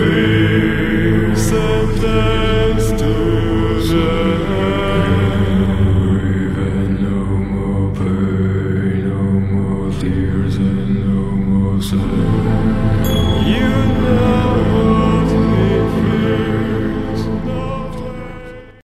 Sometimes to even no more pain, no more tears, and no more sorrow.